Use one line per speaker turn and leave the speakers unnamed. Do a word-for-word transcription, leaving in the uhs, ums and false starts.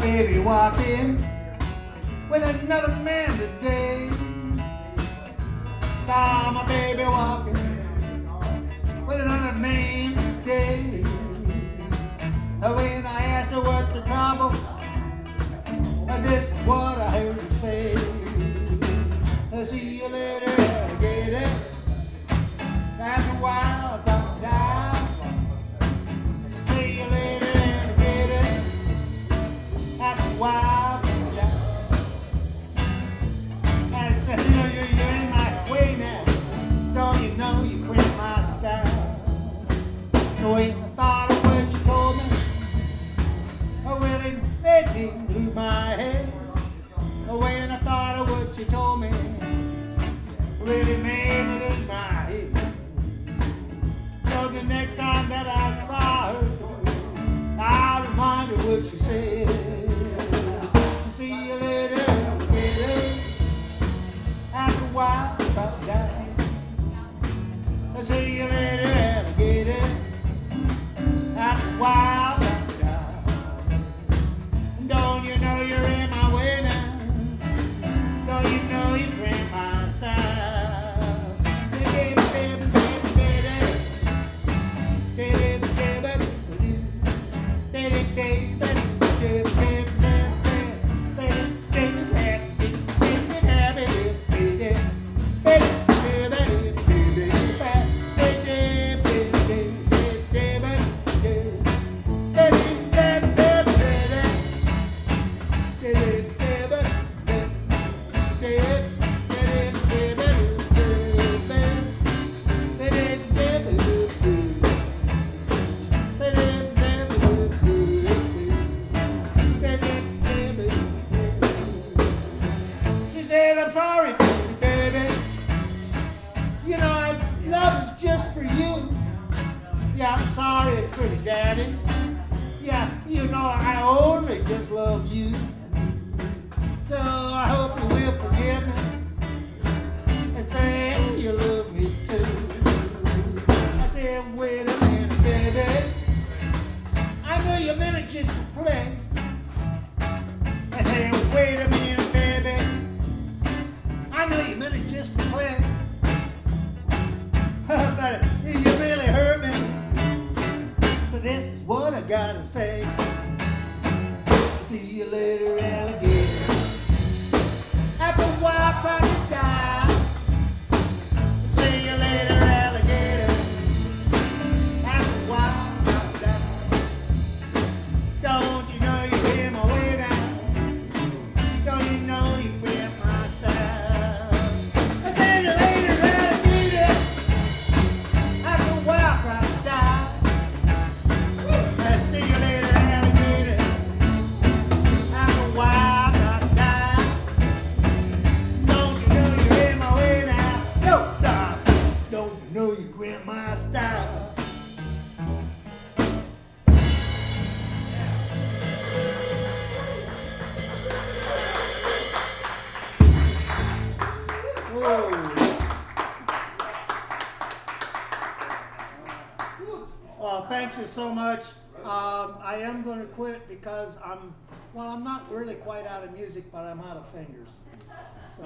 baby walked in with another man today. Saw my baby walking with another man today. When I asked her what's the trouble, this is what I heard her say. See you later, alligator. That's a wild dog down. See you later, alligator. That's a wild dog down. I said, you know, you're, you're in my way now. Don't you know you cramp my style? So when I thought of what she told me, oh, well, it made me lose my head. When I thought of what she told me, really made me lose my head. So the next time that I saw her, I reminded her what she said. See you later, alligator. After a while, about die. See you later, alligator. After a while, about die. Don't you know you're in my way now? Don't you know you cramp my style? Baby, baby, baby, baby, baby, baby, baby, baby, I'm sorry, baby. You know, I, love is just for you. Yeah, I'm sorry, pretty daddy. Yeah, you know, I only just love you. So I hope you will forgive me and say you love me too. I said, wait a minute, baby. I know you meant it just to play. I said, wait a minute, baby. I know you meant it just to play, but you really hurt me. So this is what I gotta say. See you later, alligator. After a while, crocodile. See you later, alligator. After a while, crocodile. Don't you know you hear my way now? Don't you know you hear my style? Know you grant my style. Whoa. Well, thanks you so much. Um, I am going to quit because I'm, well, I'm not really quite out of music, but I'm out of fingers.